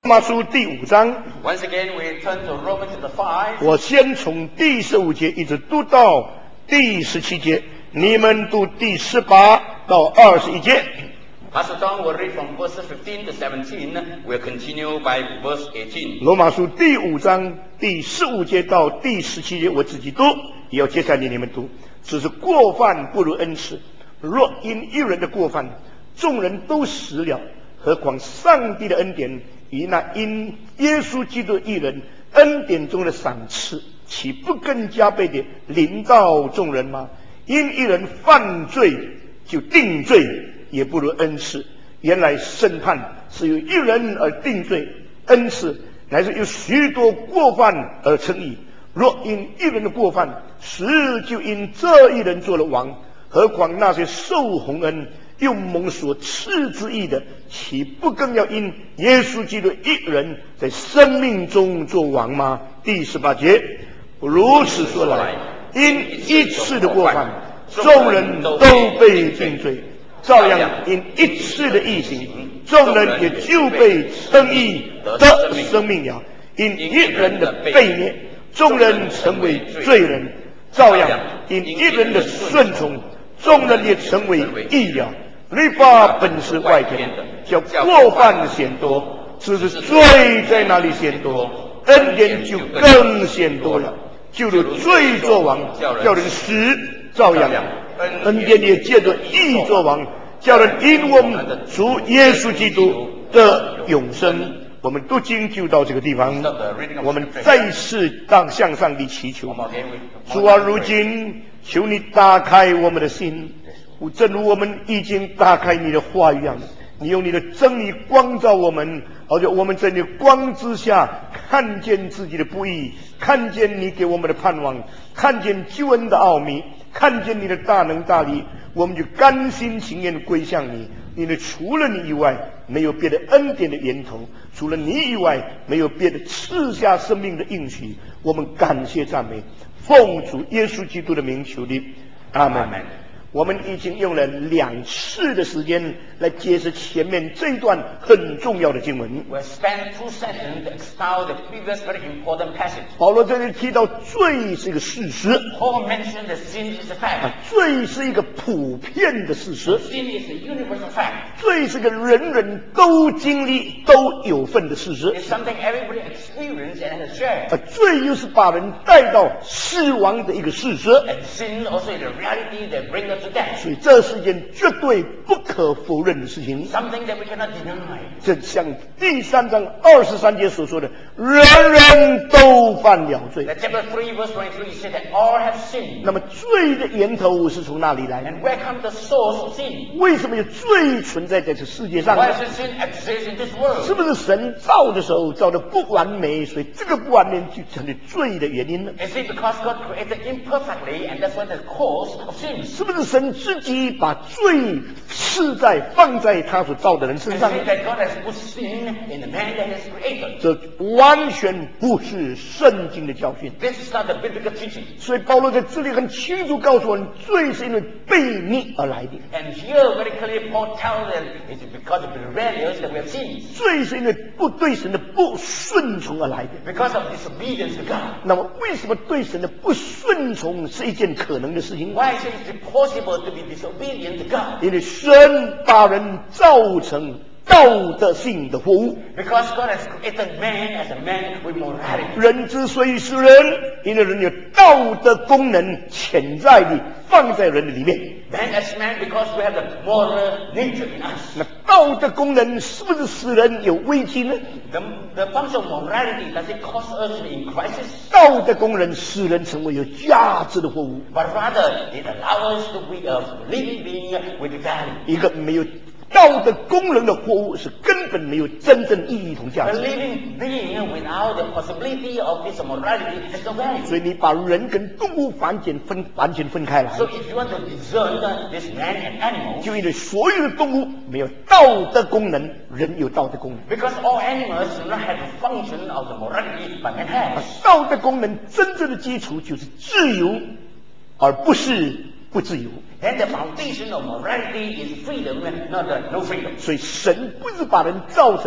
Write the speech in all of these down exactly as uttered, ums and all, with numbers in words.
罗马书第五章。 Once again, we turn to Romans chapter five. 我先从第十五节一直读到第十七节，你们读第十八到二十一节。 Pastor Tom will read from verses fifteen to seventeen. We'll continue by verse eighteen. 罗马书第五章第十五节到第十七节，我自己读，也要接下来你们读。只是过犯不如恩慈，若因一人的过犯，众人都死了，何况上帝的恩典与那因耶稣基督一人恩典中的赏赐，岂不更加倍地临到众人吗？因一人犯罪就定罪，也不如恩赐。原来审判是由一人而定罪，恩赐乃是由许多过犯而称义。若因一人的过犯，死就因这一人做了王，何况那些受洪恩又蒙所赐之义的，岂不更要因耶稣基督一人在生命中做王吗？第十八节，如此说来，因一次的过犯，众人都被定罪，照样因一次的义行，众人也就被称义得生命了。因一人的悖逆，众人成为罪人，照样因一人的顺从，众人也成为义了。律法本是外天的，叫过犯显多，只是罪在那里显多，恩典就更显多了。就如罪作王，叫人死，照样恩典也借着义作王，叫人因我们主耶稣基督的永生。我们读经就到这个地方，我们再次当向上帝祈求。主啊，如今求你打开我们的心，正如我们已经打开你的话语一样，你用你的真理光照我们，好像我们在你光之下看见自己的不义，看见你给我们的盼望，看见救恩的奥秘，看见你的大能大力，我们就甘心情愿归向你。因为除了你以外，没有别的恩典的源头，除了你以外，没有别的赐下生命的应许。我们感谢赞美，奉主耶稣基督的名求的，阿门。我们已经用了两次的时间来解释前面这一段很重要的经文。 We spent two sessions to expound the previous very important passage. 保罗这里提到罪是一个事实。 Paul mentioned that sin is a fact. 罪是一个普遍的事实。 Sin is a universal fact. 罪是个人人都经历都有份的事实。 It's something everybody experiences and has shared. 罪又是把人带到死亡的一个事实。 And sin also is a reality that brings us to death. 所以这是一件绝对不可否认的事情。 Something that we cannot deny. 正像第三章二十三节所说的，人人都犯了罪。 That chapter three verse twenty-three said that all have sinned. 那么罪的源头是从哪里来？ And where comes the source of sin? 为什么有罪存在在这世界上呢？ Why does sin exist in this world? 是不是神造的时候造的不完美，所以这个不完美就成了罪的原因呢？ Is it because God created imperfectly and that's what the cause of sin? 是不是神自己把罪施在放在他所造的人身 Is 上？ it that God has put sin in the man that He has created? 这完全不是圣经的教训。 This is not the biblical teaching. 所以保罗在这里很清楚告诉我们，罪是因为悖逆而来的。 And here very clearly Paul tells them it's because of the rebellions that we have sinned. 罪是因为不对神的不顺从而来的。 Because of disobedience to God. 那么为什么对神的不顺从是一件可能的事情？ Why is it possible to be disobedient to God? 因为神把人造成道德性的货物。 Because God has created man as a man with morality. 人之所以是人，因为人有道德功能潜在的放在人的里面。 Man as man because we have the moral nature in us. 那道德功能是不是使人有危机呢？ The, the function of morality, does it cause us to be in crisis? 道德功能使人成为有价值的货物。 But rather, it allows us to be a living being with value. 一个没有道德功能的货物是根本没有真正意义同价 A 值。 living being without the possibility of this morality has no value. 所以你把人跟动物完全分完全分开来， So if you want to discern this man and animals, 就因为所有的动物没有道德功能，人有道德功能。 because all animals do not have the function of the morality, but man has. 道德功能真正的基础就是自由，而不是不自由。 Then the foundation of morality is freedom, not the no freedom. 所以神不是把人造成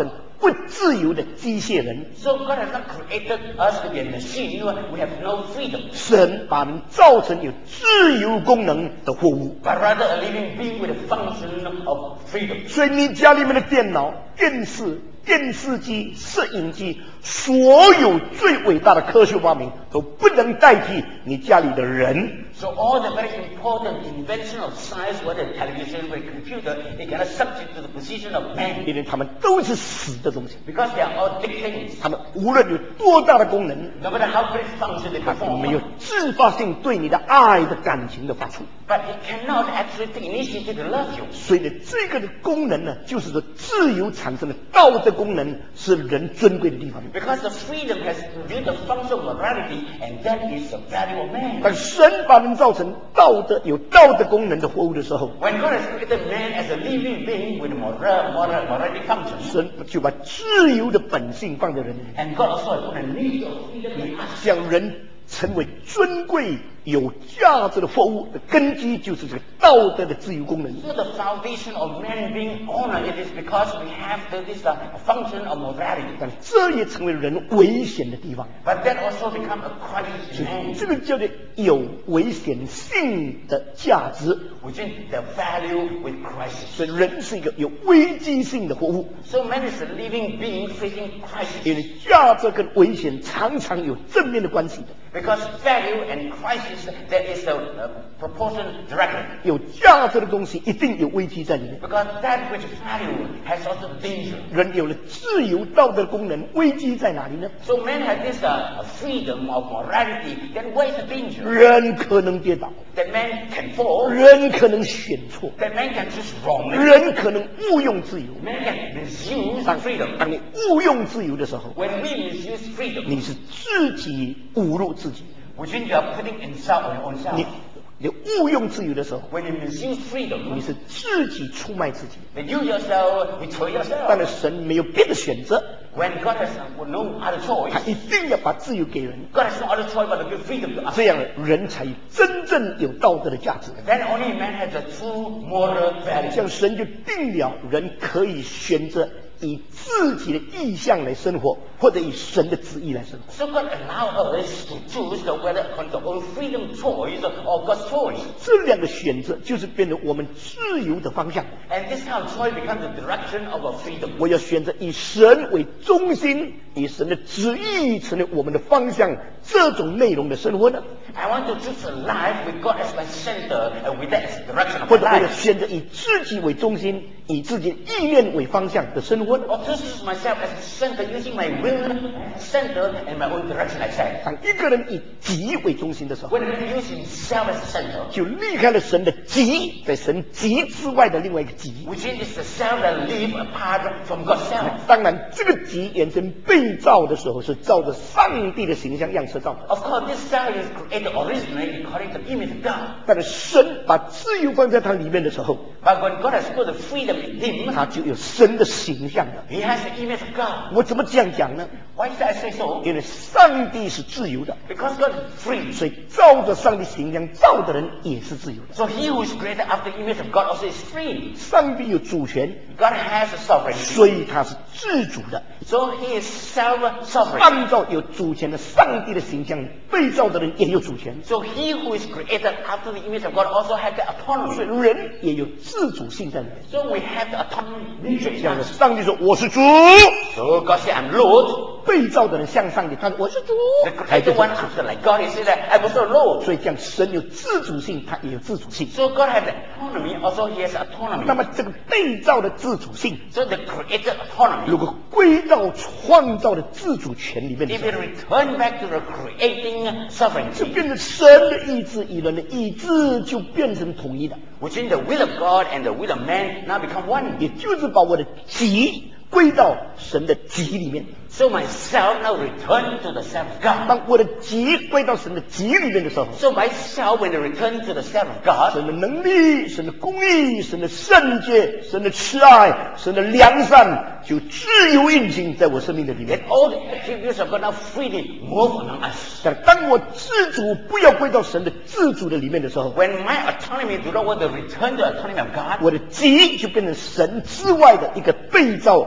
不自由的机械人。 So God has not created us to be a machine. We have no freedom. 神把人造成有自由功能的货物， But rather a living being with a function of freedom. 所以你家里面的电脑、电视、电视机、摄影机，所有最伟大的科学发明都不能代替你家里的人。 So all the very important invention of science, whether television, whether computer, it cannot subject to the position of man. 因为他们都是死的东西， Because they are all dead things. 他们无论有多大的功能， No matter how great function they 它都没有 perform. 自发性对你的爱的感情的发出。 But it cannot actually take initiative to love you. 所以呢，这个的功能呢，就是说自由产生的道德功能是人尊贵的地方。 Because the freedom has produced the function of morality, and that is the value of man. 当神把人造成道德有道德功能的货物的时候， When God has created man as a living being with moral, moral, morality function, 神就把自由的本性放在人里面， and God also has put a nature of freedom in us. 将人成为尊贵有价值的货物的根基，就是这个道德的自由功能。 So the foundation of man being honored, it is because we have the, this uh, function of morality. 但这也成为人危险的地方。 But that also becomes a crisis in man, 这个叫做有危险性的价值， which is the value with crisis. 所以人是一个有危机性的货物。 So man is a living being facing 因 crisis. 为价值跟危险常常有正面的关系的。 Because value and crisis, there is a, a proportion directly. 有价值的东西一定有危机在里面。 Because that which value has also danger. 人有了自由道德功能，危机在哪里呢？ So man has this uh, freedom of morality, then where is the danger? 人可能跌倒， That man can fall, 人可能选错， that man can choose wrongly, 人可能误用自由。 man can misuse 当 freedom. 当你误用自由的时候， When we misuse freedom, 你是自己侮辱自己。 which means you are putting insult on your own 你 self. 你误用自由的时候， When you misuse 你 freedom, 是自己出卖自己。 then you yourself betray 当 yourself. 然，神没有别的选择， When God has no other 他 choice, 一定要把自由给人， God has no other choice but to give freedom to us. 这样人才真正有道德的价值。 Then only man has a true moral 这 value. 样神就定了人可以选择以自己的意向来生活，或者以神的旨意来生活。 So God allows us to choose the whether on the own freedom choice or God's choice. 这两个选择就是变成我们自由的方向。 And this kind of choice becomes the direction of our freedom. 我要选择以神为中心，以神的旨意成为我们的方向，这种内容的生活呢？ I want to choose a life with God as my center and with that as the direction of 或 my 者我要 life. 选择以自己为中心，以自己的意念为方向的生活呢？ Or to choose myself as the center, using my will as center and my own direction I say. 当一个人以己为中心的时候， When he uses himself as the center, 就离开了神的己，在神己之外的另外一个己。 which is the self that live apart from God's self. 当然，这个己衍生被造的时候，是照着上帝的形象样式造的。 Of course, this self is created originally according to the image of God. 但是神把自由放在它里面的时候， But when God has put the freedom in him, 它就有神的形象了。 he has the image of God. 我怎么这样讲呢？ Why did I say so? 因为上帝是自由的， Because God is free. 所以照着上帝形象造的人也是自由的。 So he who is created after the image of God also is free. 上帝有主权， God has a sovereignty. 所以他是自主的。 So he is self-sovereign. 按照有主权的上帝的形象，被造的人也有主权， So he who is created after the image of God also has the 所以 autonomy. 人也有自主性在里面。 So we have the autonomy nature 这 in 样的， us. 上帝说我是主， So God said, I'm Lord. 被造的人向上帝，他说我是主 The， 才 created 就是 one after like God, he said that I was the Lord. 所以这样神有自主性，他也有自主性。 So God has autonomy, also he has 那 autonomy. 么这个被造的自主性， So the created 如 autonomy, 果归到创造的自主权里面的 if 时 it 候， return back to the creating 就 sovereignty, 变成神的意志与人的意志就变成统一的， which in the will of God and the will of man now become one. 也就是把我的己归到神的己里面。 So myself now return to the self of God. 当我的己归到神的己里面的时候， So myself, when I return to the self of God, 神的能力、神的公义、神的圣洁、神的慈爱、神的良善，就自由运行在我生命的里 then 面。 all the attributes of God now freely move among us. 但当我自主不要归到神的自主的里面的时候， When my autonomy do not want to return to the autonomy of God, 我的己就变成神之外的一个被造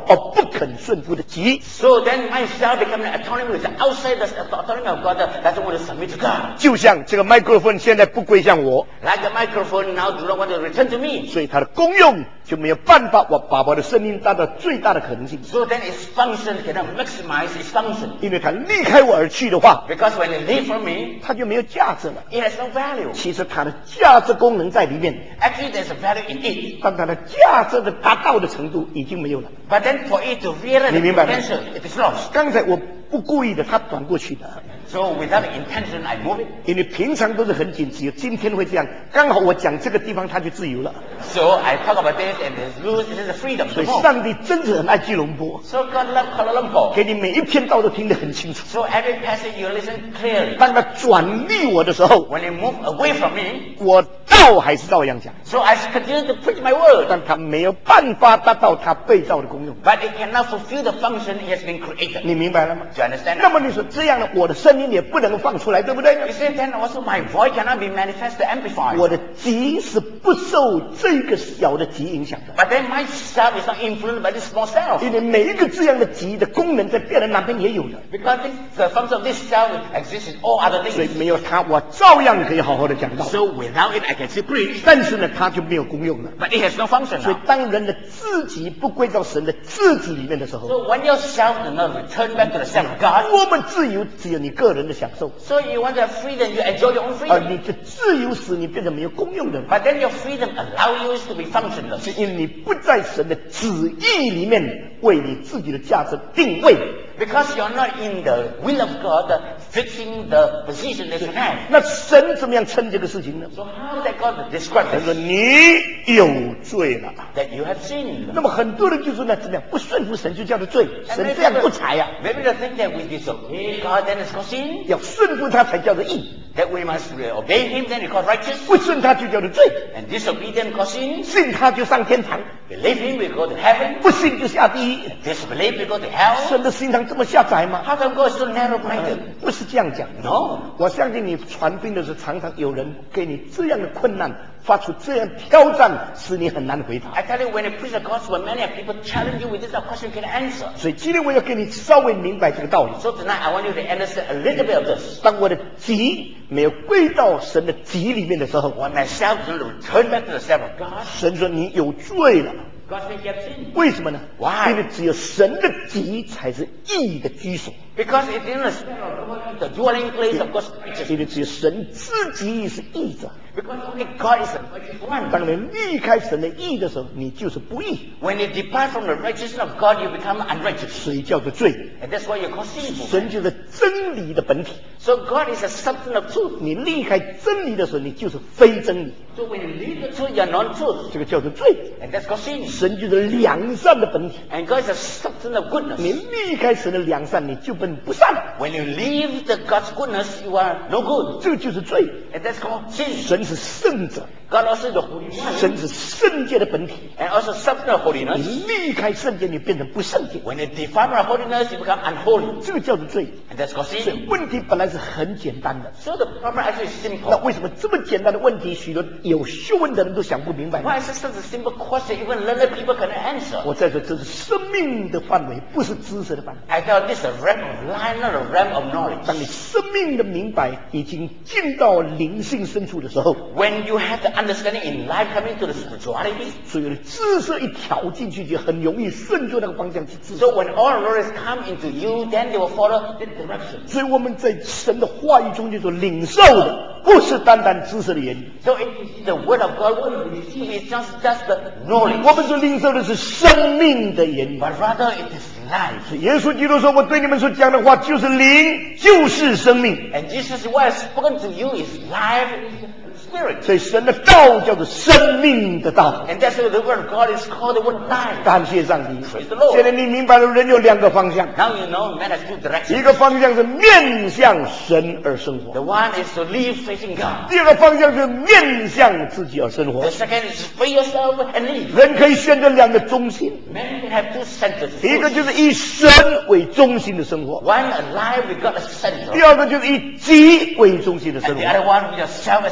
而不肯顺服的己。 So then myself become an autonomy which is outside the autonomy of God that doesn't want to submit to God. 就像这个麦克风现在不归向我， Like the microphone now do not want to return to me. 所以它的功用就没有办法我把我的声音达到最大的可能性。 So then its function cannot maximize its function. 因为它离开我而去的话， Because when it leaves from me, 它就没有价值了。 it has no value. 其实它的价值功能在里面， Actually, there's a value in it. 但它的价值的达到的程度已经没有了。 But then for it to realize the 你明白吗？ potential, it is lost. 刚才我不故意的，它转过去的。 So without intention, I move it. 因为平常都是很紧急，今天会这样，刚好我讲这个地方，它就自由了。 So I talk about this and it's loose. This is the freedom 所 to 以 move. 上帝真是很爱基隆坡， So God loves Kuala Lumpur. 给你每一篇道都听得很清楚。 So every passage you listen clearly. 当他转离我的时候， When you move away from me, 我道还是照样讲， so I continue to preach my word. 但他没有办法达到他被造的功用。 But it cannot fulfill the function it has been created. 你明白了吗？ Do you understand? 那么你说这样的，我的声音也不能放出来，对不对 You see, then also my voice cannot be manifested, amplified. 我的极是不受这个小的极影响的， But then myself is not influenced by this small self. 因为每一个这样的极的功能在别人那边也有的， Because this, the function of this self exists in all other 所以 things. 没有它，我照样可以好好的讲道。 So without it, I can still preach. 但是呢，它就没有功用了。 But it has no function 所以 now. 当人的自己不归到神的自己里面的时候， So when yourself does not return back to the self of God, 我们自由只有你个人的享受， so you want to have freedom, you enjoy your own 而 freedom. 你的自由使你变得没有功用的， But then your freedom allows you to be functionless. 是因为你不在神的旨意里面为你自己的价值定位。 Because you're not in the will of God, uh, fixing the position that you have. 那神怎么样称这个事情呢？ So how that God describe 神说 this? 你有罪了。 That you have sinned. 那么很多人就说呢，怎么样不顺服神就叫做罪，神这样不才呀、 Maybe they think that we disobey God, then it's called sin. 要顺服他才叫做义， That we must uh, obey Him, then it's called righteous. 不顺他就叫做罪， And disobedient called sin. 信他就上天堂， Believe Him, we go to heaven. 不信就下地狱。 Disbelieve, we go to hell. 神的心肠这么狭窄吗？ How come God is so narrow-minded? 不是这样讲。 No. 我相信你传福音的时候，常常有人给你这样的困难，发出这样挑战，使你很难回答。 I tell you, when you preach the gospel, many people challenge you with this question you can answer. 所以今天我要给你稍微明白这个道理。 So tonight, I want you to understand a little bit of this. 当我的己没有归到神的己里面的时候， When myself does not return back to the self of God, 神说你有罪了。 God says you have sinned. 为什么呢？ Why? 因为只有神的己才是义的居所， Because it's in the spirit of God, the dwelling place of God's righteousness. 因为只有神自己是义者。 Because only God is the righteous one. 当你离开神的义的时候，你就是不义， When you depart from the righteousness of God, you become unrighteous. 所以叫做罪。 And that's why you call sinful. 神就是真理的本体， So God is a substance of truth. 你离开真理的时候，你就是非真理， So when you leave the truth, you're non-truth. 这个叫做罪。 And that's called sin. 神就是良善的本体， And God is a substance of goodness. 你离开神的良善，你就变不善， When you leave the God's goodness, you are no good. 这个就是罪。 And that's called sin. 神是圣者， God also is the Holy One. 神是圣洁的本体， And also substance of 你 holiness. 离开圣洁，你变成不圣洁， When you depart from holiness, you become unholy. 这个叫做罪。 And that's called 所以 sin. 问题本来是很简单的， So the problem actually is 那 simple. 为什么这么简单的问题，许多有学问的人都想不明白呢？ Why is this such a simple question even learned people cannot answer? 我再说，这是生命的范围，不是知识的范围。 I thought this is a realm of life, not a realm of knowledge. 当你生命的明白已经进到灵性深处的时候， When you have the understanding in life coming to the spirituality, 所有的知识一调进去，就很容易顺着那个方向去知识。 so when all knowledge come into you, then they will follow the direction. 所以我们在神的话语中就说，领受的不是单单知识的言语， So it is the word of God, what you receive is just, just the knowledge. 我们所领受的是生命的言语。 But rather it is life. 耶稣基督说：“我对你们所讲的话，就是灵，就是生命。 And Jesus, what has spoken to you is life and spirit. 所以神的道叫做生命的道。 And that's why the word of God is called the word of life. 感谢上帝 Praise the Lord. 现在你明白了，人有两个方向， Now you know man has two 一 directions. 个方向是面向神而生活， The one is to live facing God. 第二个方向是面向自己而生活 The。second is for yourself and live. 人可以选择两个中心， Man can have two centers. 一个就是以神为中心的生活， One alive with God as a center. 第二个就是以己为中心的生 And the 活。 other one with yourself as a center.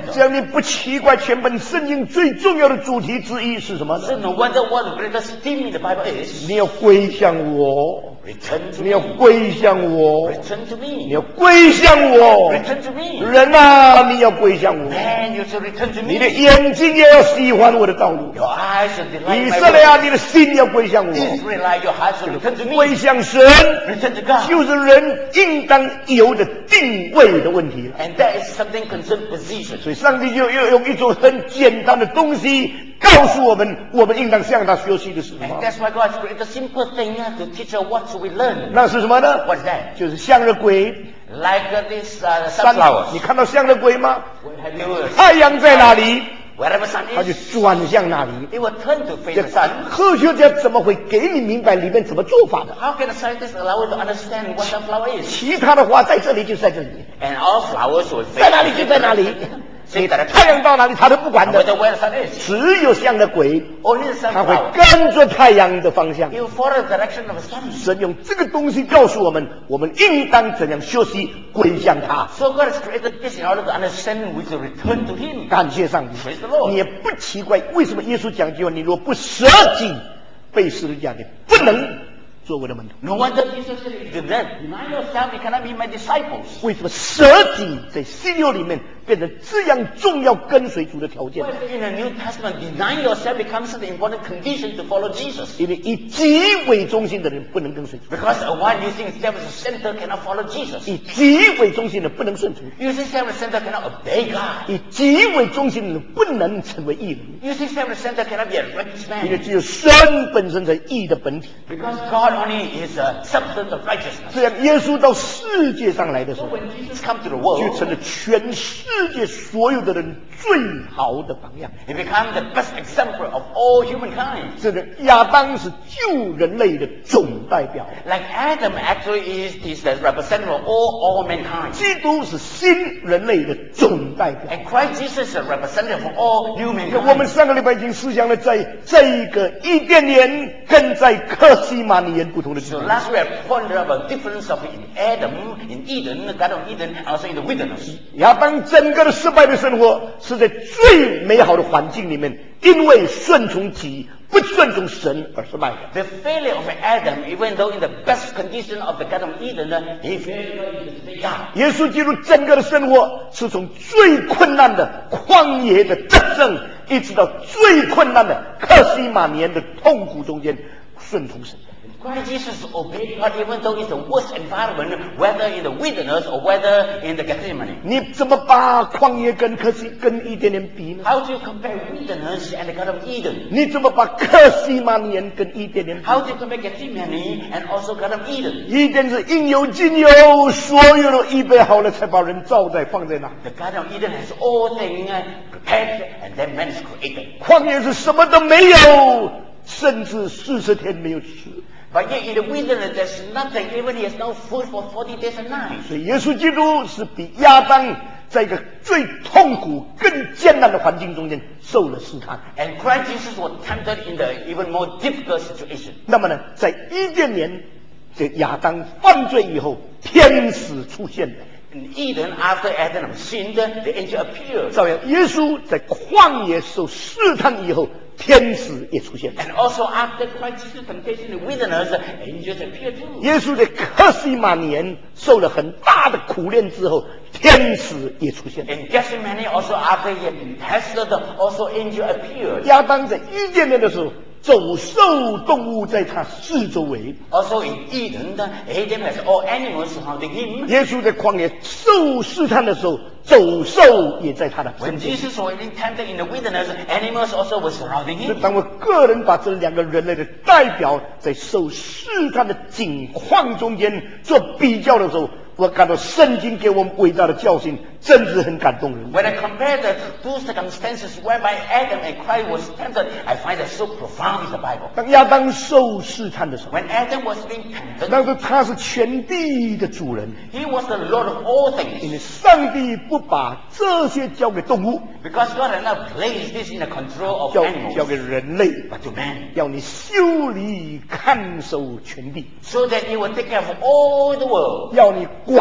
mentor. 这样你不奇怪，全本圣经最重要的主题之一是什么呢？ So no wonder what the greatest theme in the Bible is. 你要归向我， Return to 你要 me. 归向我， Return to 你 me. 要归向我。 Return to me. 人啊，你要归向我， Man, you should return to 你的 me. 眼睛也要喜欢我的道路。 Your eyes should delight 以 in my 色列啊， word. 你的心要归向我。 Israelite, your heart should return to 归 me. 向神， Return to God. 就是人应当有的定位的问题了。 And that is something concerned position. 所以上帝就用一种很简单的东西告诉我们，我们应当向他学习的是什 And 么？ that's why God created a simple thing uh, to teach us what should we learn. 那是什么呢？ What is that? 就是向日葵。 Like uh, this uh, 山， sunflowers. 你看到向日葵吗？ Have you 太阳在哪里， Wherever sun 它就 is, 转向哪里。 it will turn to face 这 the sun. 科学家怎么会给你明白里面怎么做法的？ How can a scientist allow you to understand what sunflower is? 其他的花在这里就在这里， And all flowers will 在哪里就在哪里。 Say 你 that 太阳到哪里，它都不管 no 的。 matter where the sun is, 只有向日葵， only the 它会 sunflower. 跟着太阳的方向。 You follow the direction of the sun. 神用这个东西告诉我们，我们应当怎样学习归向他。 So God has created this in order to understand we should return to Him. 感谢上帝 Praise the Lord. 你也不奇怪，为什么耶稣讲句话：你若不舍己，被十字架的，不能做我的门徒。 No wonder Jesus said, if you deny yourself, you cannot be my disciples. 为什么舍己在新约里面变成这样重要跟随主的条件？ Why is it in the New Testament, denying yourself becomes an important condition to follow Jesus? 因为以己为中心的人不能跟随主， Because one using self as a center cannot follow Jesus. 以己为中心的不能顺从， Using self as a center cannot obey God. 以己为中心的人不能成为义人。 Using self as a center cannot be a righteous 因为 man. 只有神本身才义的本体。 Because God only is a substance of righteousness. 这样，耶稣到世界上来的时 So 候， when Jesus comes to the 就 world, 成了全世界所有的人最好的榜样。 he becomes the best example of all humankind. 这个亚当是救人类的总代表， Like Adam actually is, is the representative of all, all mankind. 基督是新人类的总代表。 And Christ Jesus is a representative of all new 我们 mankind. 上个礼拜已经思想了，在这个伊甸园跟在克西马尼园不同的地 So 方。 last week I pointed out the difference of in Adam, in Eden, the Garden of Eden, and also in the wilderness. 亚当整个的失败的生活是在最美好的环境里面，因为顺从己，不顺从神而失败的。 The failure of Adam, even though in the best condition of the Garden of Eden, he failed to obey God. 耶稣基督整个的生活是从最困难的旷野的得胜，一直到最困难的克西马尼园的痛苦中间顺从神。 Christ Jesus obeyed God even though it's the worst environment, whether in the wilderness or whether in the Gethsemane. 你怎么把旷野跟克西跟伊甸园比呢？ How do you compare wilderness and the Garden of Eden? 你怎么把克西马尼园跟伊甸园比？ How do you compare Gethsemane and also Garden of Eden? 伊甸是应有尽有，所有都预备好了，才把人造在放在那。 The Garden of Eden has all things prepared and then man is created. 旷野是什么都没有，甚至四十天没有吃。 But yet in the wilderness there's nothing, even he has no food for forty days and nights. 所以耶稣基督是比亚当在一个最痛苦、更艰难的环境中间受了试探。 And Christ Jesus was tempted in the even more difficult situation. 那么呢，在伊甸园，这亚当犯罪以后，天使出现了。 In Eden, after Adam sinned, the angel appeared. 照样，耶稣在旷野受试探以后，天使也出现了。 And also after Christ Jesus' temptation in the wilderness, angels appeared too. 耶稣在克西马尼园受了很大的苦练之后，天使也出现了。 In Gethsemane, also after he had been tested, also angel appeared. 亚当在伊甸园的时候，走兽动物在他四周围。 Also in Eden, Adam has all animals surrounding him. 耶稣在旷野受试探的时候，走兽也在他的 When 身边。 Jesus was being tempted in the wilderness, animals also were surrounding 所以 him. 当我个人把这两个人类的代表在受试探的境况中间做比较的时候，我感到圣经给我们伟大的教训，真是很感动人。 When I compare the two circumstances whereby Adam and Christ was tempted, I find that so profound in the Bible. 当亚当受试探的时候， When Adam was being tempted, 那时他是全地的主人， he was the Lord of all 因为 things. 上帝不把这些交给动物， Because God had not placed this in the control of 交 animals, 交给人类， but to man. 要你修理看守全地， So that he would take care of all the world. 要你管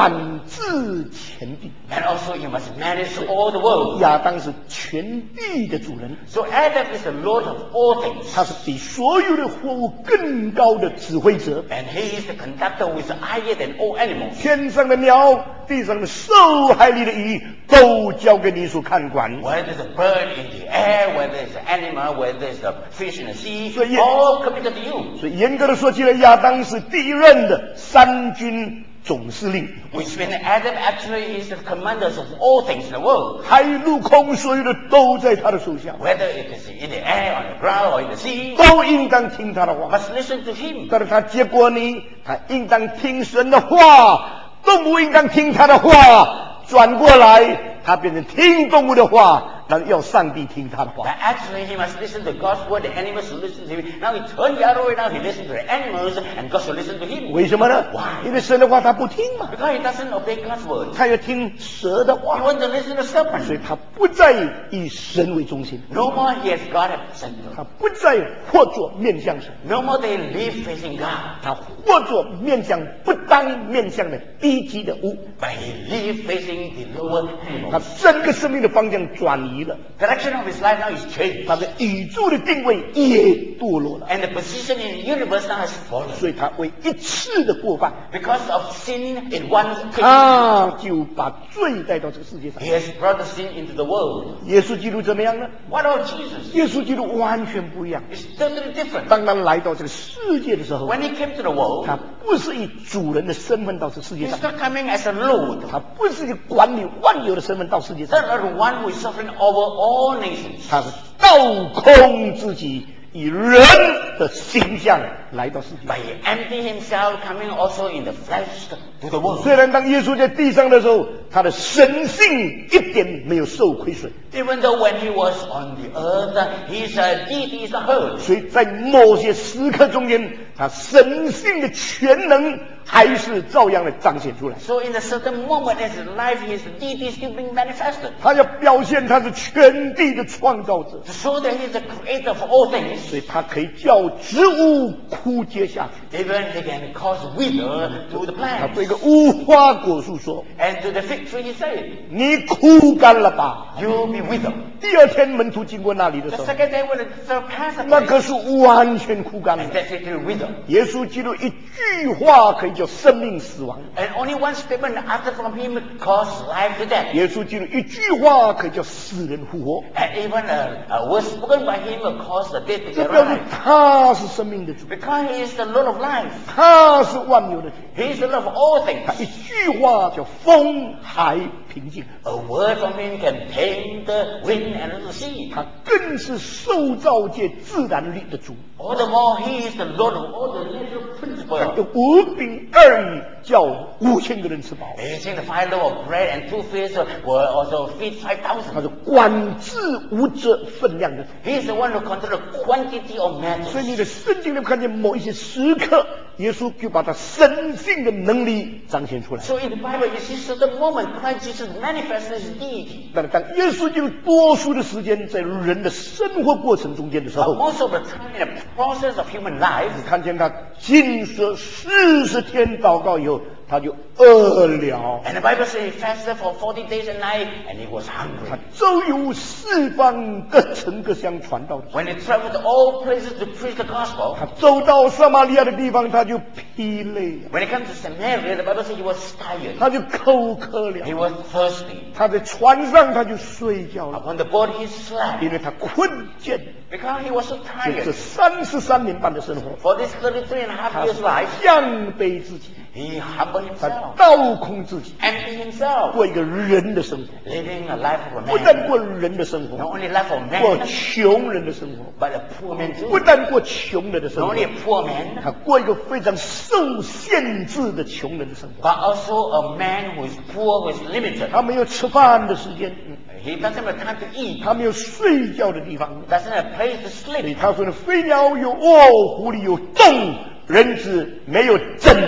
治全地。 And also you must manage all the world. 亚当是全地的主人， So Adam is the Lord of all things. 他是比所有的活物更高的指挥者。 And he is the conductor who is higher than all animals. 天上的鸟，地上的兽，海里的鱼，都交给你所看管。 Whether it's a bird in the air, whether it's an animal, whether it's a fish in the sea, So, yeah. all committed to you. 所以严格的说起来，亚当是第一任的三军总司令， Which means Adam actually is the commander of all things in the world. 海陆空所有的都在他的手下， Whether it is in the air, on the ground, or in the sea, 都应当听他的话。 must listen to him. 但是他结果你，他应当听神的话，动物应当听他的话。转过来，他变成听动物的话，那要上帝听他的 But 话。 actually he must listen to God's word, the animals should listen to him. Now he turned the other way, now he listens to the animals, and God should listen to him. 为什么呢？ Why? 因为神的话他不听嘛， Because he doesn't obey God's word. 他要听蛇的 He 话， wants to listen to 所 serpent. 以他不再以神为中心， No more he has God at center. 他不再或作面向神， No more they live facing God. 他或作面向不当面向的低级的物， But he live facing the lower 他 animals. 整个生命的方向转移了， Direction of his life now is changed. 他的宇宙的定位也堕落了， And the position in the universe now has fallen. 所以他为一次的过犯， Because of sin in one occasion, 他就把罪带到这个世界上 he。has brought the sin into the world. 耶稣基督怎么样呢？ What about Jesus? 耶稣基督完全不一样。 It's totally different. 当他来到这个世界的时候， When he came to the world, 他不是以主人的身份到这世界 he's 上， not coming as a lord. 他不是以管理万有的身份到世界 He's 上， not the one who is sovereign over all nations. 他是倒空自己，以人的形象来到世界 But 上。 he emptied himself, coming also in the flesh to the world. 虽然当耶稣在地上的时候，他的神性一点没有受亏损， Even though when he was on the earth, his uh, deity is heard. 所以在某些时刻中间，他神性的全能还是照样的彰显出来。 So in a certain moment in his life, his deity is still being manifested. 他要表现他是全地的创造者， To show that he is the creator of all things. 所以他可以叫植物枯竭下去。 Even he can cause wither to the 他 plants. 对一个无花果树说 And to the fig tree he said, ：“ 你枯干了吧。 you'll be withered. ” 第二天门徒经过那里的 The 时候， second day when the third passed 那 away, 棵树完全枯干了 and。that's it, he withered. 耶稣基督一句话可以叫生命死亡， And only one statement uttered from him caused life to death. 耶稣基督一句话可以叫死人复活。 And even a, a word spoken by him caused the dead to 这 get 表示 alive. 他是生命的主， Because he is the Lord of life. 他是万有的主。 He is the Lord of all 他 things. 一句话叫风海平静， A word from him can tame the wind and the sea. 他更是受造界自然力的主。 All the more, he is the Lord of all the natural 他 principles. 用五饼二鱼叫五千个人吃饱， He said the five loaves of bread and two fish were also feed five 他 thousand. 是管制无责分量的主。 He is the one who controls the quantity of 所以 matters. 你的圣经里看见某一些时刻，耶稣就把他神性的能力彰显出来。 So in the Bible, you see certain moment Christ Jesus manifests his deity. 但是当耶稣基督多数的时间在人的生活过程中间的时 But 候， most of the time in the process of human life, 你看见他禁食四十天祷告以后，他就饿了。 and the Bible says he fasted for forty days and night, and he was 他 hungry. 周游四方各城各乡传道的时候， When he traveled to all places to preach the gospel, 他走到撒玛利亚的地方，他就疲累了， when he comes to Samaria, the Bible says he was tired. 他就口渴 He 了。 was thirsty. 他在船上他就睡觉了， Upon the board, he slept 因为他困倦。 because he was so 所以这 tired. 三十三年半的生活， For this thirty-three and a half 他 years life, 降卑自己， he humbled 他 himself, 倒空自己， emptied himself, 过一个人的生活， living a life of a 不但 man. 过人的生 Not 活， only life of 过 man, 穷人的生活， but a poor man 不 too. 但过穷人的生 Not 活， only a poor man, 他过一个非常受限制的穷人的生活。 but also a man who is poor, who is limited. 他没有吃饭的时间，嗯 He doesn't have time to eat. 他没有睡觉的地方， Doesn't have a place to 所以 sleep. 他说呢：飞鸟有窝，狐狸有洞，人子没有枕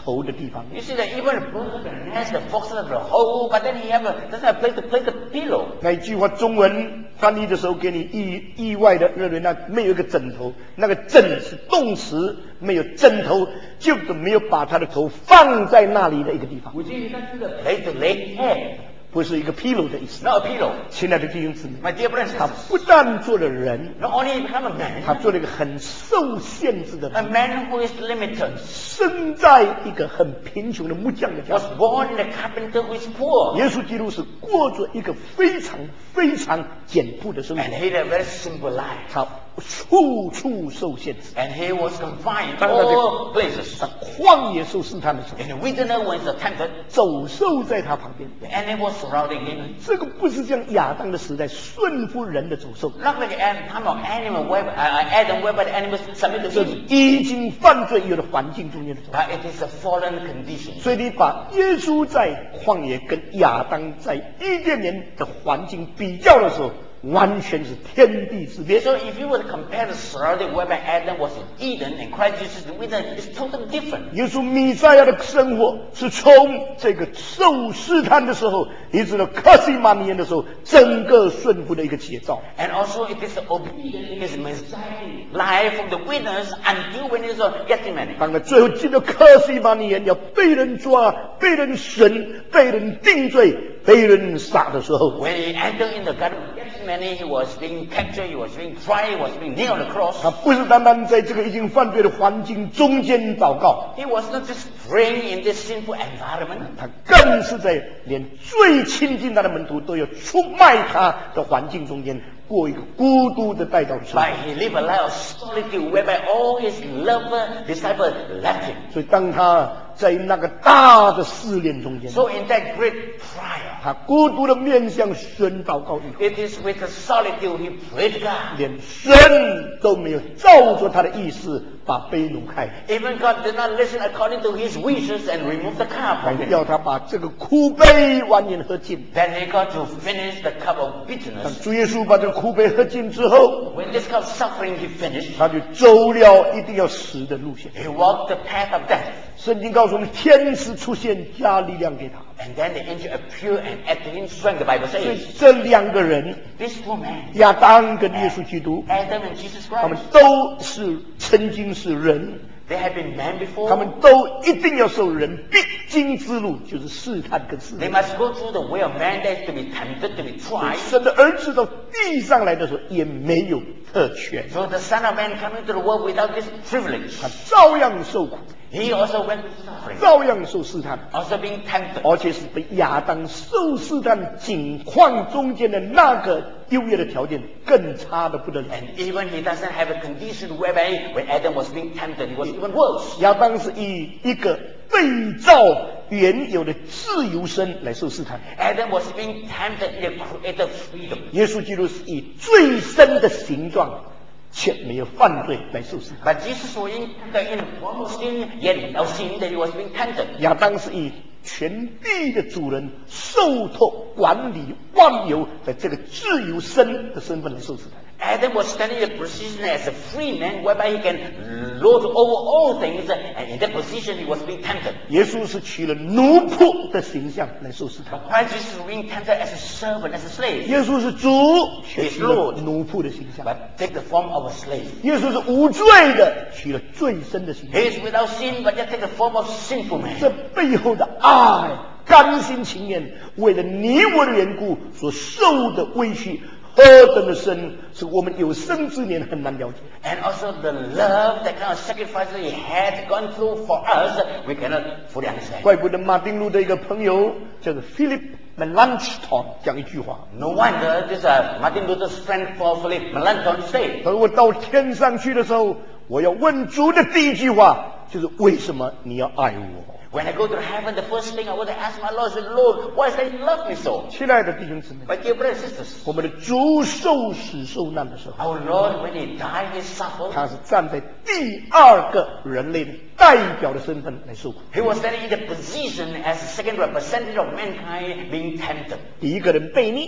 头的地方。 You see that even a bird can nest, the fox has a hole, but then he have a, doesn't have a place to place the pillow. 那一句话中文翻译的时候，给你意意外的认为那没有一个枕头，那个枕是动词，没有枕头，就是没有把他的头放在那里的一个地方， Which is that's the place to lay head, 不是一个 pillow 的意思。 not a pillow. 亲爱的弟兄姊妹， My dear brothers and 他 sisters, 不但做了人， not only he become a 他 man, 做了一个很受限制的 a 人， man who is limited, 生在一个很贫穷的木匠的家 was。born in a carpenter who is poor, 耶稣基督是过着一个非常非常简朴的生活， and he had a very simple life, 他处处受限制。 and he was confined to 当他在 all places. 在旷野受试探的时候， In the wilderness when he's tempted, 走兽在他旁边。 the enemy was surrounding him. 这个不是像亚当的时代顺服人的走兽， Not like an time of animal where uh, Adam whereby the animals submit to 这是 him, 已经犯罪有的环境中间的走兽。 but it is a fallen condition. 所以你把耶稣在旷野跟亚当在伊甸园的环境比较的时候，完全是天地之别。 So if you were to compare the surrounding whereby Adam was in Eden and Christ Jesus in the wilderness, it's totally different. 耶稣弥赛亚的生活是从这个受试探的时候，一直到克西马尼园的时候，整个顺服的一个写照。 And also it is obedience in his Messiah life from the wilderness until when he was on Gethsemane. 当他最后进到克西马尼园，要被人抓、被人审、被人定罪、被人杀的时候， When he entered in the Garden of Gethsemane, he was being captured, he was being tried, he was being nailed on the cross. 他不是单单在这个已经犯罪的环境中间祷告， He was not just praying in this sinful environment, 他更是在连最亲近他的门徒都要出卖他的环境中间，过一个孤独的带到的生活。 but he lived a life of solitude whereby all his lover disciples left him. 所以当他在那个大的试炼中间， So in that great trial, 他孤独的面向神祷告以后， it is with the solitude he prayed to God. 连神都没有照着他的意思把杯挪开， Even God did not listen according to his wishes and remove the cup 还 from him. 要他把这个苦杯完全喝尽。 Then he got to finish the cup of 当 bitterness. 主耶稣把这个苦杯喝尽之后， When this cup of suffering he finished, 他就走了一定要死的路线。 he walked the path of death. 圣经告诉我们，天使出现加力量给他。 And then the angel appeared and added to him strength, the Bible 所以 says. 这两个人， These two men, 亚当跟耶稣基督， Adam and Jesus 他们 Christ, 都是曾经是人， they had been men 他们 before. 都一定要受人必经之路，就是试探跟试 They 炼。 must go through the way of man that is to be tempted, to be tried. 神的儿子到地上来的时候，也没有特权， So the Son of Man coming to the world without this privilege. 他照样受苦， He also went through suffering, 照样受试探， also being tempted. 而且是比亚当受试探境况中间的那个优越的条件更差的不得了。 And even he doesn't have a condition whereby when Adam was being tempted, he was even worse. 亚当是以一个对照原有的自由身来受试探， Adam was being tempted in the creative freedom. 耶稣基督是以最深的形状却没有犯罪来受试探。 But Jesus was in, in the form of sin, yet without sin that he was being tempted. 亚当是以全地的主人受托管理万有的这个自由身的身份来受试探。 Adam was standing in a position as a free man whereby he can lord over all things, and in that position he was being tempted. 耶稣是取了奴仆的形象来受试探， But Christ Jesus was being tempted as a servant, as a slave. 耶稣是主，却取了奴仆的形象。 But take the form of a slave. 耶稣是无罪的，取了罪身的形象 He。is without sin, but yet take the form of sinful man. 这背后的爱，甘心情愿为了你我的缘故所受的委屈，何等的深，是我们有生之年很难了解。 And also the love, that kind of sacrifice that he had gone through for us, we cannot fully understand. 怪不得马丁路的一个朋友叫做 Philip Melanchthon 讲一句话， No wonder this uh, Martin Luther's friend Paul Philip Melanchthon said, 他说我到天上去的时候，我要问主的第一句话就是为什么你要爱我？ when I go to heaven, the first thing I want to ask my Lord is, Lord, why is that you love me so? 亲爱的弟兄姊妹， My dear brothers and sisters, 我们的主受死受难的时候， our Lord, when he died, he suffered. 他是站在第二个人类的代表的身份来受苦。 He was standing in the position as the second representative of mankind being tempted. 第一个人悖逆，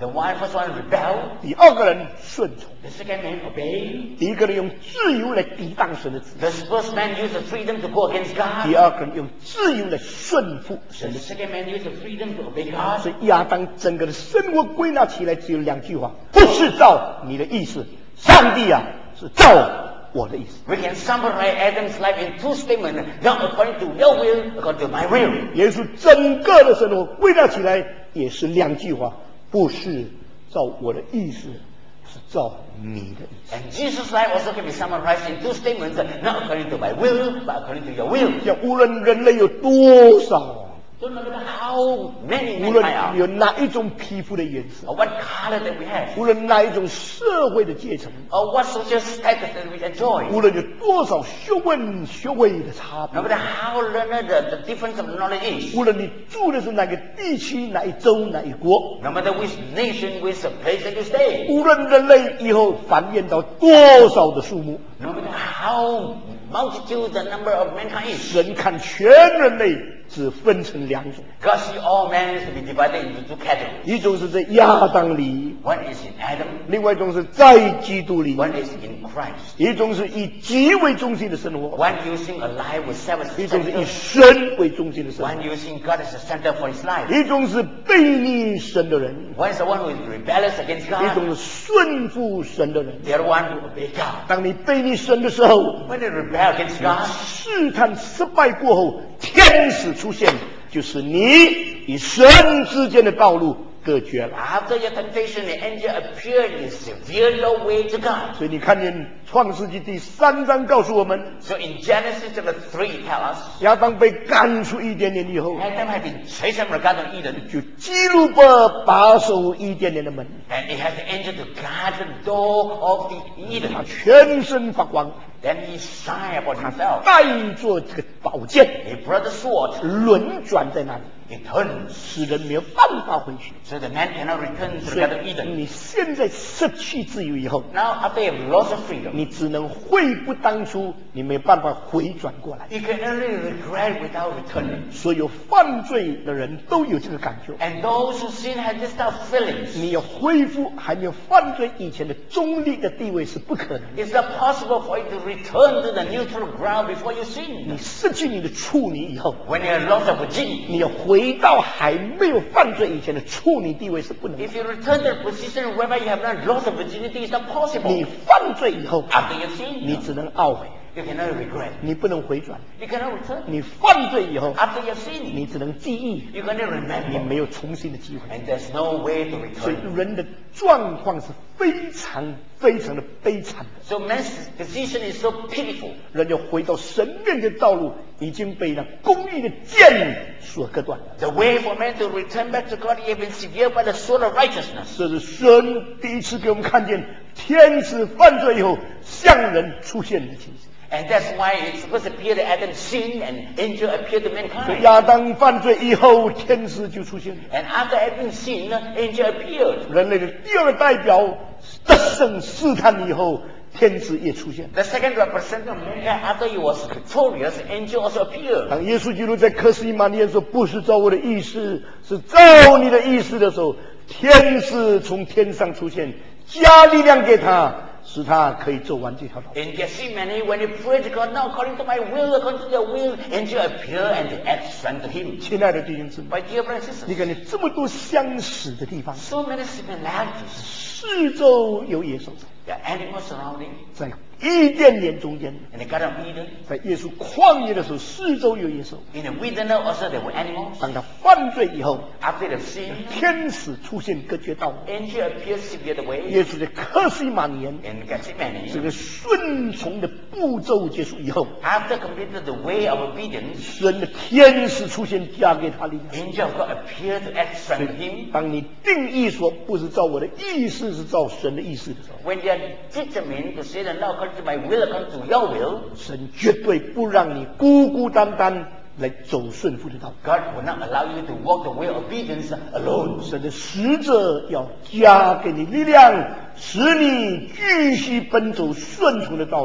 The one first one rebelled. 第二个人顺从。 The second man obeyed. 第一个人用自由来抵挡神的旨意。 The first man used the freedom to go against God. 第二个人用自由来顺服神 The 的旨意。 second man used the freedom to obey God. 所以亚当整个的生活归纳起来只有两句话：不是照你的意思，上帝啊，是照我的意思。 We can summarize Adam's life in two statements: not according to your will, according to my will. 耶稣整个的生活归纳起来也是两句话：不是照我的意思，是照你的意思。 And Jesus' life also can be summarized in two statements: not according to my will, but according to your will. 像无论人类有多少， So no matter how many 无 men 论 I are, 有哪一种皮肤的颜色， or what color that we have, 无论哪一种社会的阶层， or what social status that we enjoy, 无论有多少学问学位的差别 no，matter how learned the, the difference of knowledge is, 无论你住的是哪个地区、哪一州、哪一国， no matter which nation, which place that you stay, 无论人类以后繁衍到多少的数目， no matter how multitude the number of mankind is, 神看全人类只分成两种， God see all men to be divided into two categories. 一种是在亚当里， One is in Adam, 另外一种是在基督里， one is in Christ. 一种是以己为中心的生活， One using a life with self as 一 a 种是以 center, 神为中心的生 one 活， using God as a center for his life. 一种是背逆神的人， One is the one who is rebellious against 一种 God, 是顺服神的人。 the other one who obey God. 当你背逆神的时候， When they rebel against God, 试探失败过后，天使出现，就是你与神之间的道路隔绝了。 after your temptation, the angel appeared and severed your way to God. 所以你看见创世纪第三章告诉我们， So in Genesis chapter three, tell us, 亚当被赶出伊甸园以后， Adam had been chased from the Garden of Eden, 就基路伯把守伊甸园的门， and he has the angel to guard the door of the 他 Eden. 全身发光， Then he shined upon himself. 带着这个宝剑 He brought the sword. 轮转在那里， He turns. 使人没有办法回去。 So the man cannot return to the 所 Garden of 以 Eden. 你现在失去自由以后， Now, after you have lost your freedom, 你只能悔不当初，你没办法回转过来。 you can only regret without returning. 所有犯罪的人都有这个感觉。 And those who sin have this type of feelings. 你要恢复还没有犯罪以前的中立的地位是不可能的。 It's not possible for you to return to the neutral ground before you sin. 你失去你的处女以后， When you have lost your virginity, 你要回到还没有犯罪以前的处女地位是不能的。 if you return to the position whereby you have not lost your virginity, it's not 你 possible. 犯罪以后， After you 你 sin, 只能懊悔， you cannot regret. 你不能回转。 You cannot return. 你犯罪以后， After you sin, 你只能记忆， you cannot 你 remember. 没有重新的机会。 And there's no way to 所以 return. 人的状况是非常非常的悲惨的。 So man's position is so pitiful. 人要回到神面的道路已经被那公义的剑所割断了。 The way for man to return back to God, he has been severed by the sword of righteousness. 这是神第一次给我们看见天使犯罪以后向人出现的情形。 And that's why it's supposed to appear that Adam sinned and angel appeared to 所以 mankind. 亚当犯罪以后，天使就出现了。 And after Adam sinned, angel appeared. 人类的第二个代表得胜试探以后，天使也出现了。 The second representative of mankind, after he was victorious, angel also appeared. 当耶稣基督在克西马尼园说不是照我的意思，是照你的意思的时候，天使从天上出现，加力量给他，使他可以走完这条道。 In Gethsemane, when he prayed to God, not according to my will, according to your will, angel appeared and to add strength to him. 亲爱的弟兄姊妹， My dear brothers and 你 sisters, 看你这么多相似的地方， so many similarities. 四周有野兽， There are animals surrounding. 在伊甸园中间， In the Garden of Eden, 在耶稣旷野的时候，四周有野兽。 in the wilderness also there were animals. 当他犯罪以后， After the sin, 天使出现隔绝道路。 angel appeared severed the way. 耶稣在克西马尼园 In 这 Gethsemane, 个顺从的步骤结束以后， after completed the way of obedience, 神的天使出现，加给他力量。 angel of God appeared to add 所 strength to 以 him. 当你定义说不是照我的意思，是照神的意思的时候， When they are determined to say that not according to my will, according to your will, 神绝对不让你孤孤单单来走顺服的道路。 God will not allow you to walk the way of obedience alone. 神的使者要加给你力量，使你继续奔走顺从的道路，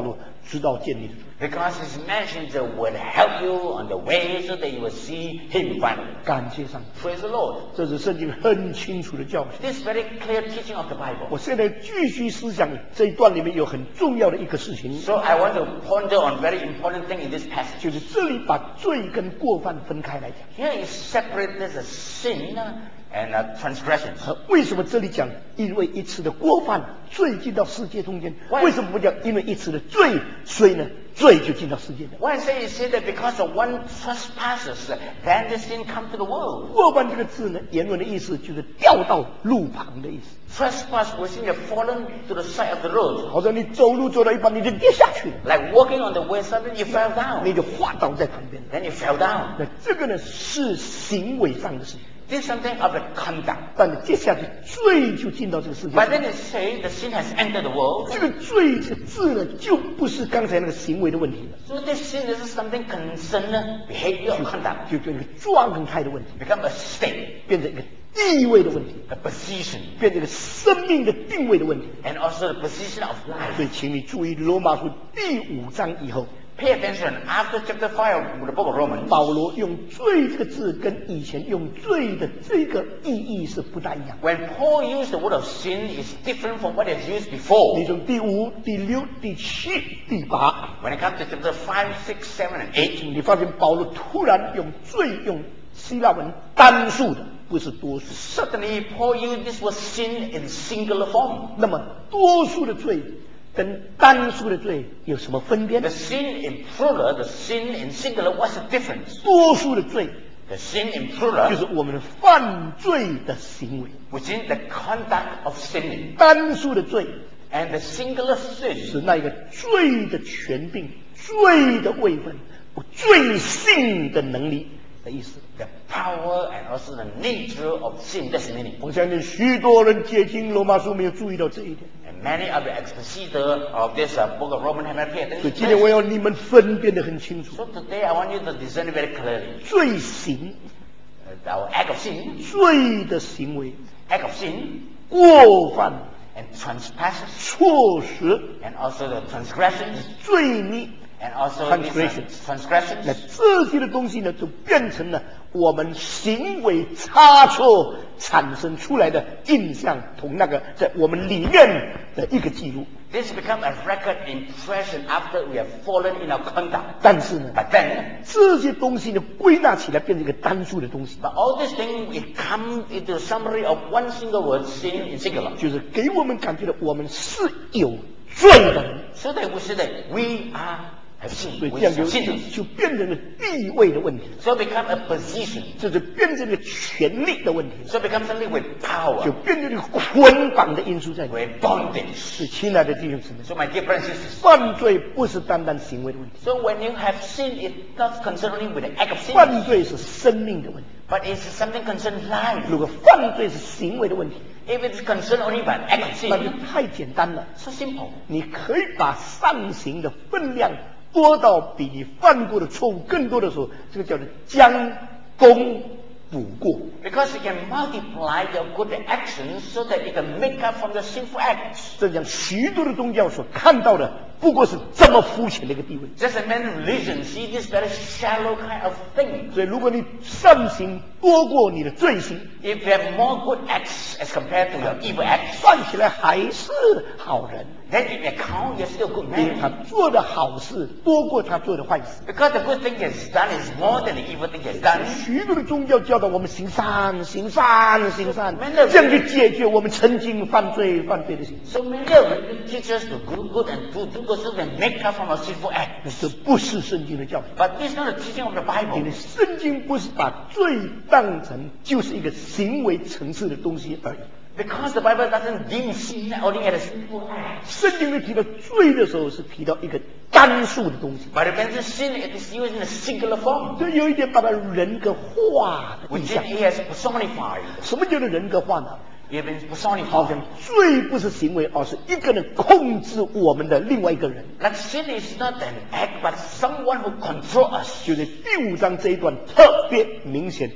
直到见你的主。 Because He's mentioned the will help you on the way so that you will see Him finally. 感谢上帝， Praise the Lord. 这是圣经很清楚的教训。 This very clear teaching of the Bible. 我现在继续思想这一段里面有很重要的一个事情， So I want to ponder on very important thing in this passage. 就是这里把罪跟过犯分开来讲。 Here is separate there's a sin and a transgressions. 呃为什么这里讲因为一次的过犯，罪进到世界中间？ Why? 为什么不讲因为一次的罪，所以呢，罪就进到世界呢？ Why say you say that because of one trespasses, then the sin come to the world? 过犯这个字呢，原文的意思就是掉到路旁的意思， Trespass was in the fallen to the side of the road. 好像你走路走到一半你就跌下去了， Like walking on the way, suddenly you fell 你 down. 就滑倒在旁边了。 Then you fell down. 那这个呢是行为上的事情， This is something of the conduct. 但是接下去罪就进到这个世界 But 上。 then it say the sin has entered the world. 这个罪这个字呢，就不是刚才那个行为的问题了， So this sin is something concern behavior or conduct. 就就一个状态的问题， Become a state, 变成一个地位的问题， a position, 变成一个生命的定位的问题。 and also the position of 所 life. 以，请你注意罗马书第五章以后， Pay attention. After chapter five of the book of Romans, 保罗用“罪”这个字跟以前用“罪”的这个意义是不大一样。 when Paul used the word of sin, is different from what is used before. 你从第五、第六、第七、第八， When it comes to chapter five, six, seven, and eight, 你发现保罗突然用“罪”用希腊文单数的，不是多数。 certainly Paul used this word sin in singular form. 那么多数的罪跟单数的罪有什么分别 The 呢？ sin in plural, the sin in singular, what's the difference? 多数的罪 The sin in 就 plural 是我们犯罪的行为， within the conduct of sinning, 单数的罪 and the singular 是 sin 那个罪的权柄、罪的位分、罪性的能力的意思。 the power and also the nature of sin. That's the meaning. 我相信许多人解经罗马书没有注意到这一点， And many of the expositors of this uh, book of Romans have not paid 所以 attention 今 to 天我 this. 要你们分辨得很清楚， So today I want you to discern it very clearly. 罪行、 Uh, our act of sin, 罪的行为、 act of sin, 过犯、 and trespasses, 错失、 and also the transgressions, 罪孽。 and also these, uh, Transgressions. 那 transgressions. 这些的东西呢，就变成了我们行为差错产生出来的印象，同那个在我们里面的一个记录。 This become a record impression after we have fallen in our conduct. 但是呢， But then, 这些东西呢，归纳起来变成一个单数的东西， but all these things it come into a summary of one single word, sin in singular. 就是给我们感觉到我们是有罪的人， So that we say that we are have sinned, 所以 we 这样 are 就就 sinners. 就变成了地位的问题， So become a position. 这就变成了权力的问题， So become something with 就 power, 变成了捆绑的因素在里面。 with bondage. 所以，亲爱的弟兄姊妹， So my dear brothers and sisters, 犯罪不是单单行为的问题。 so when you have sinned, it's not concerned only with the act of sin, 犯罪是生命的问题。 but it's something concerned life. 如果犯罪是行为的问题， If it's concerned only by act of 那就 sin, 太简单了。 so simple. 你可以把上刑的分量多到比你犯过的错误更多的时候，这个叫做将功补过。 Because you can multiply your good actions so that you can make up from the sinful acts. 这样许多的宗教所看到的，不过是这么肤浅的一个地位。 Just as many religions see this very shallow kind of thing. 所以，如果你善行多过你的罪行， If you have more good acts as compared to your evil acts, 算起来还是好人， then in account you're still a good 因为他 man. 做的好事多过他做的坏事。 Because the good thing he has done is more than the evil thing he has done. 许多的宗教教导我们行善、行善、行善， Many of 这样去解决我们曾经犯罪、犯罪的行为。 So many of them teach us to do good and do do good so they make up from our sinful acts. 这不是圣经的教训， But this is not the teaching of the 因 Bible. 为圣经不是把罪当成就是一个行为层次的东西而已。 Because the Bible doesn't deem sin only as a sinful act. 圣经里提到罪的时候，是提到一个单数的东西， But when the sin it is used in a singular form, 这有一点把它人格化的 which 意象。 it has personified. 什么叫做人格化呢？ It has been 好 personified. 像罪不是行为，而是一个人控制我们的另外一个人。 Like sin is not an act, but someone who controls us. 就在第五章这一段特别明显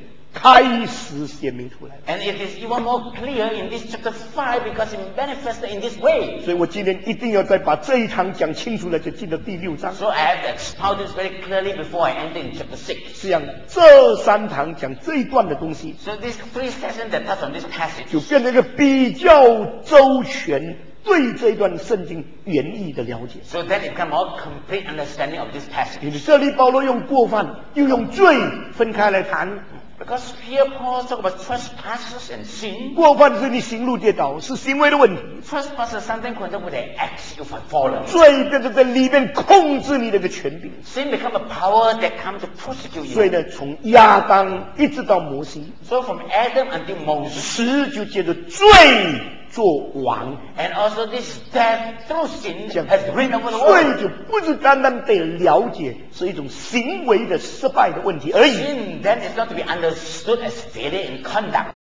开始显明出来。 And it is even more clear in this chapter five because it manifested in this way. 所以我今天一定要再把这一堂讲清楚了，就进到第六章。 So I have to expound this very clearly before I enter in chapter six. 这样，这三堂讲这一段的东西， So these three sessions that touch on this passage 就变成一个比较周全对这一段圣经原意的了解。 so then it become more complete understanding of this passage. 因为这里保罗用过犯又用罪分开来谈。 Because here Paul talks about trespasses and sin. 过犯是你行路跌倒，是行为的问题； Trespass is something connected with the acts you have fallen. 罪变成在里面控制你的一个权柄。 Sin become a power that comes to prosecute 所以 you. 呢，从亚当一直到摩西， So from Adam until Moses, 死就借着罪做王。 and also this death through sin 这样 has reigned over the 罪 world. 就不是单单被了解，是一种行为的失败的问题而已。 Sin then is not to be understood as failure in conduct.